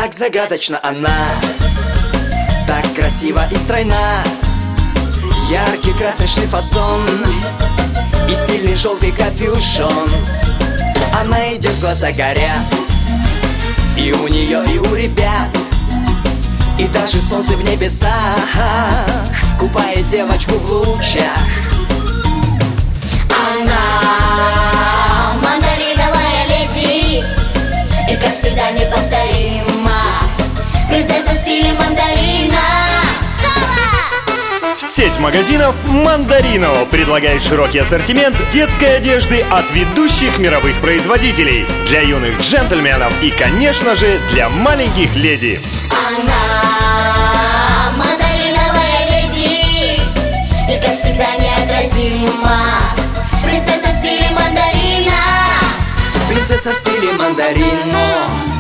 Так загадочна она, так красива и стройна. Яркий красочный фасон и стильный желтый капюшон. Она идет, глаза горят, и у нее, и у ребят. И даже солнце в небесах купает девочку в лучах. Она мандариновая леди, и как всегда неповторима. Принцесса в стиле мандарина. Сеть магазинов «Мандарино» предлагает широкий ассортимент детской одежды от ведущих мировых производителей для юных джентльменов и, конечно же, для маленьких леди. Она мандариновая леди, и как всегда неотразима. Принцесса в стиле мандарина. Принцесса в стиле мандарино.